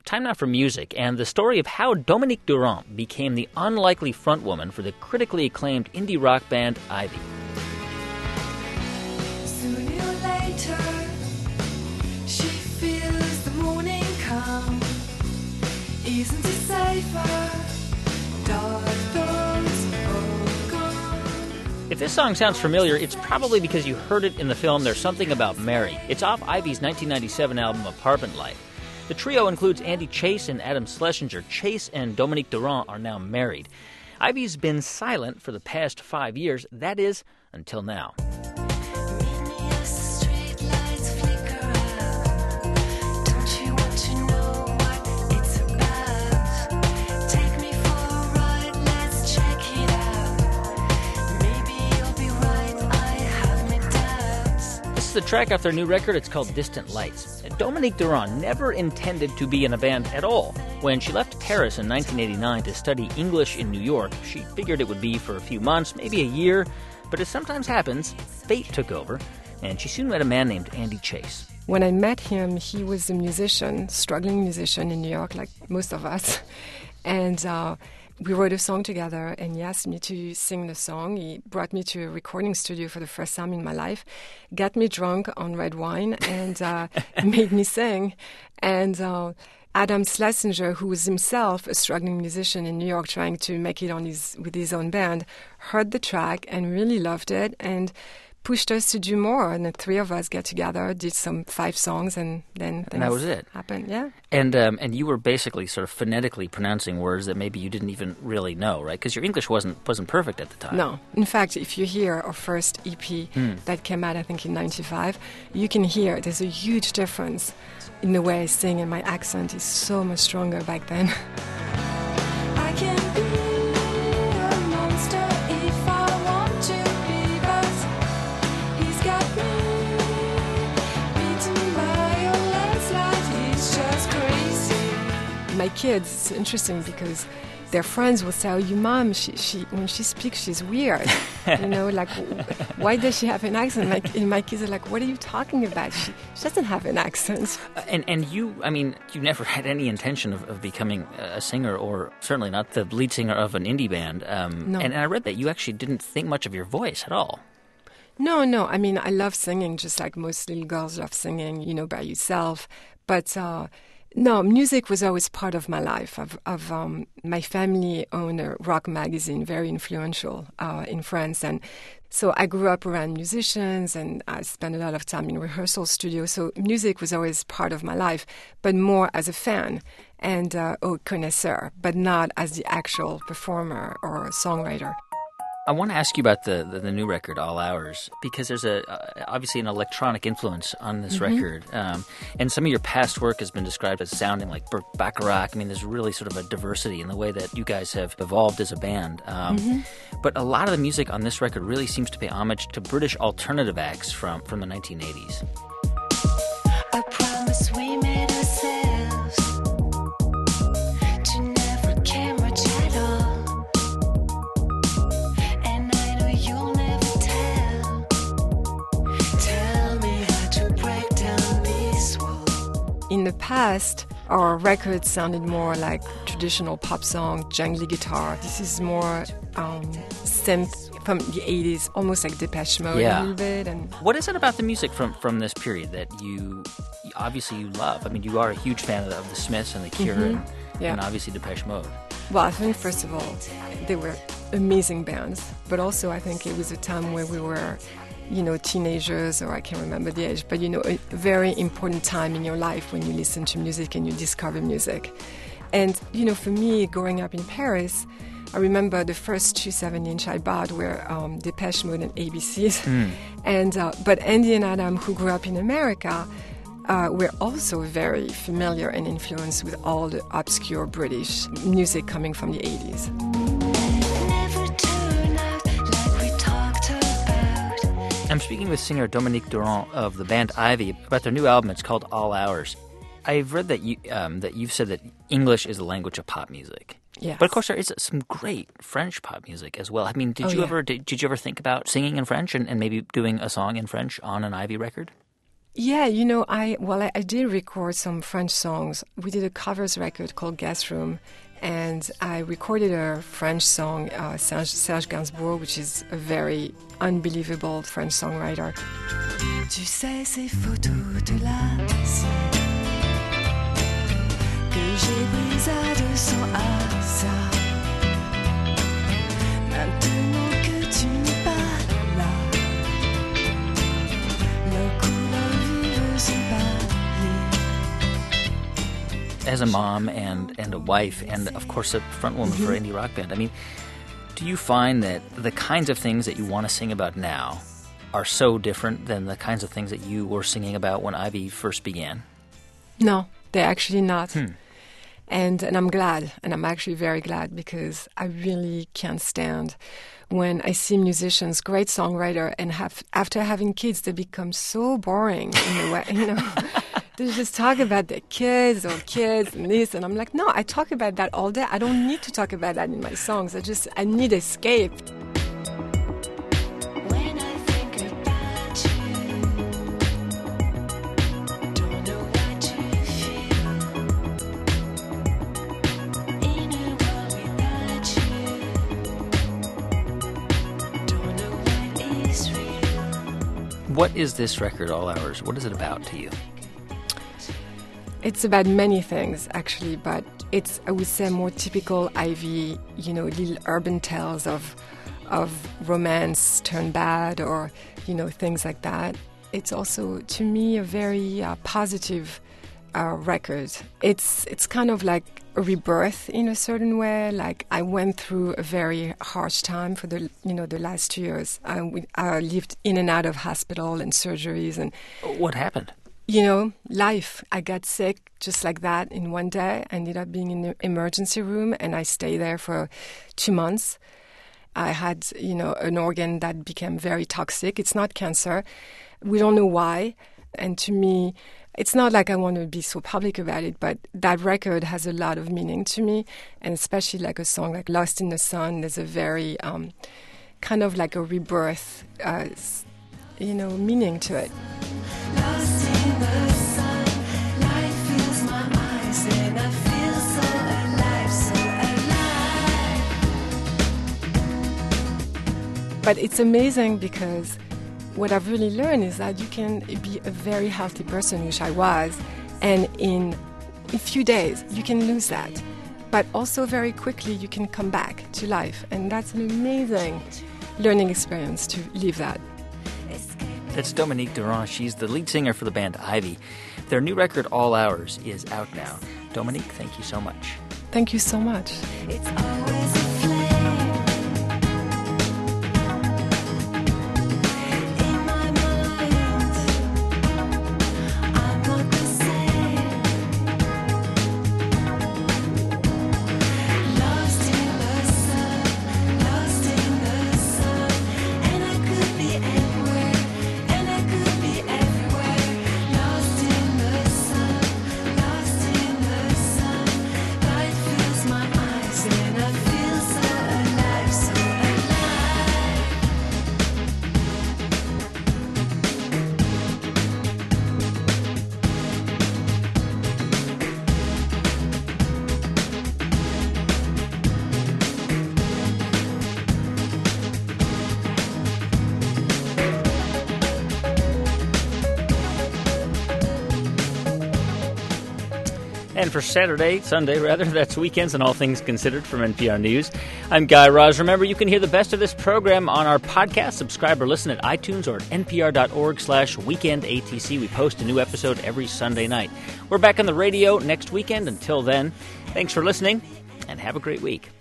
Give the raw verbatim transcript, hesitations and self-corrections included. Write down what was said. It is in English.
time now for music and the story of how Dominique Durand became the unlikely frontwoman for the critically acclaimed indie rock band Ivy. Sooner or later, she feels the morning come. Isn't it safer? Dark thoughts all gone. If this song sounds familiar, it's probably because you heard it in the film There's Something About Mary. It's off Ivy's nineteen ninety-seven album Apartment Life. The trio includes Andy Chase and Adam Schlesinger. Chase and Dominique Durand are now married. Ivy's been silent for the past five years, that is, until now. The track off their new record, it's called Distant Lights. Dominique Durand never intended to be in a band at all. When she left Paris in nineteen eighty-nine to study English in New York, she figured it would be for a few months, maybe a year, but as sometimes happens, fate took over, and she soon met a man named Andy Chase. When I met him, he was a musician, struggling musician in New York, like most of us, and uh, we wrote a song together, and he asked me to sing the song. He brought me to a recording studio for the first time in my life, got me drunk on red wine, and uh, made me sing. And uh, Adam Schlesinger, who was himself a struggling musician in New York trying to make it on his with his own band, heard the track and really loved it and pushed us to do more. And the three of us got together, did some five songs, and then and that was it. Happened, yeah. And um, and you were basically sort of phonetically pronouncing words that maybe you didn't even really know, right? Because your English wasn't wasn't perfect at the time. No. In fact, if you hear our first E P mm. that came out, I think, in ninety-five, you can hear there's a huge difference in the way I sing, and my accent is so much stronger back then. I can be a monster if I want to be, but he's got me beaten by a landslide. He's just crazy. My kids, it's interesting because their friends will say, "Oh, your mom, she, she when she speaks, she's weird." You know, like, why does she have an accent? Like, and my kids are like, "What are you talking about? She, she doesn't have an accent." Uh, and and you, I mean, you never had any intention of, of becoming a singer, or certainly not the lead singer of an indie band. Um, no. And, and I read that you actually didn't think much of your voice at all. No, no. I mean, I love singing, just like most little girls love singing, you know, by yourself. But uh, no, music was always part of my life. Of, of um, my family owned a rock magazine, very influential uh, in France, and so I grew up around musicians, and I spent a lot of time in rehearsal studios. So music was always part of my life, but more as a fan and uh, a connoisseur, but not as the actual performer or songwriter. I want to ask you about the, the, the new record, All Hours, because there's a uh, obviously an electronic influence on this mm-hmm. record. Um, and some of your past work has been described as sounding like Burt Bacharach. I mean, there's really sort of a diversity in the way that you guys have evolved as a band. Um, mm-hmm. But a lot of the music on this record really seems to pay homage to British alternative acts from, from the nineteen eighties. I promise we made ourselves to never care much at all. In the past, our records sounded more like traditional pop song, jangly guitar. This is more um, synth from the eighties, almost like Depeche Mode yeah. a little bit. And what is it about the music from, from this period that you obviously you love? I mean, you are a huge fan of the, of the Smiths and the Cure, mm-hmm. and, yeah. and obviously Depeche Mode. Well, I think first of all, they were amazing bands, but also I think it was a time where we were, you know, teenagers, or I can't remember the age, but, you know, a very important time in your life when you listen to music and you discover music. And, you know, for me, growing up in Paris, I remember the first two seven-inch I bought were um, Depeche Mode and A B Cs. Mm. And, uh, but Andy and Adam, who grew up in America, uh, were also very familiar and influenced with all the obscure British music coming from the eighties. I'm speaking with singer Dominique Durand of the band Ivy about their new album. It's called All Hours. I've read that you um, that you've said that English is the language of pop music. Yes. But of course, there is some great French pop music as well. I mean, did oh, you yeah. ever did, did you ever think about singing in French and, and maybe doing a song in French on an Ivy record? Yeah, you know, I well, I, I did record some French songs. We did a covers record called Guest Room, and I recorded a French song, uh, Serge, Serge Gainsbourg, which is a very unbelievable French songwriter. Tu sais ces photos de lasse que j'ai brisées de son hasard. Maintenant que tu n'es pas là, nos couleurs vives sont pâlies. As a mom and, and a wife and, of course, a frontwoman for an indie rock band, I mean, do you find that the kinds of things that you want to sing about now are so different than the kinds of things that you were singing about when Ivy first began? No, they're actually not. Hmm. And and I'm glad, and I'm actually very glad, because I really can't stand when I see musicians, great songwriter, and have after having kids, they become so boring in a way, you know. They just talk about their kids or kids and this, and I'm like, no, I talk about that all day. I don't need to talk about that in my songs. I just I need escape. When I think about you, don't know what to feel. In a world without you, don't know what is real. What is this record, All Hours? What is it about to you? It's about many things, actually, but it's, I would say, more typical Ivy, you know, little urban tales of of romance turned bad, or, you know, things like that. It's also, to me, a very uh, positive uh, record. It's it's kind of like a rebirth in a certain way. Like, I went through a very harsh time for the, you know, the last two years. I, we, I lived in and out of hospital and surgeries, and What happened? you know, life. I got sick just like that in one day. I ended up being in the emergency room, and I stayed there for two months. I had, you know, an organ that became very toxic. It's not cancer. We don't know why. And to me, it's not like I want to be so public about it, but that record has a lot of meaning to me. And especially like a song like Lost in the Sun, there's a very um, kind of like a rebirth, uh, you know, meaning to it. Lost in the sun, light fills my eyes, and I feel so alive, so alive. But it's amazing, because what I've really learned is that you can be a very healthy person, which I was, and in a few days you can lose that. But also very quickly you can come back to life, and that's an amazing learning experience to live that. That's Dominique Durand. She's the lead singer for the band Ivy. Their new record, All Hours, is out now. Dominique, thank you so much. Thank you so much. It's always a flame in my mind. I'm not the same. Lost in the sun, lost in the sun, and I could be anywhere, and I could be everywhere. Lost in the sun, lost in the sun. Light fills my eyes, and I feel so alive, so alive. And for Saturday, Sunday rather, that's Weekends and All Things Considered from N P R News. I'm Guy Raz. Remember, you can hear the best of this program on our podcast. Subscribe or listen at iTunes or at npr.org slash weekend ATC. We post a new episode every Sunday night. We're back on the radio next weekend. Until then, thanks for listening and have a great week.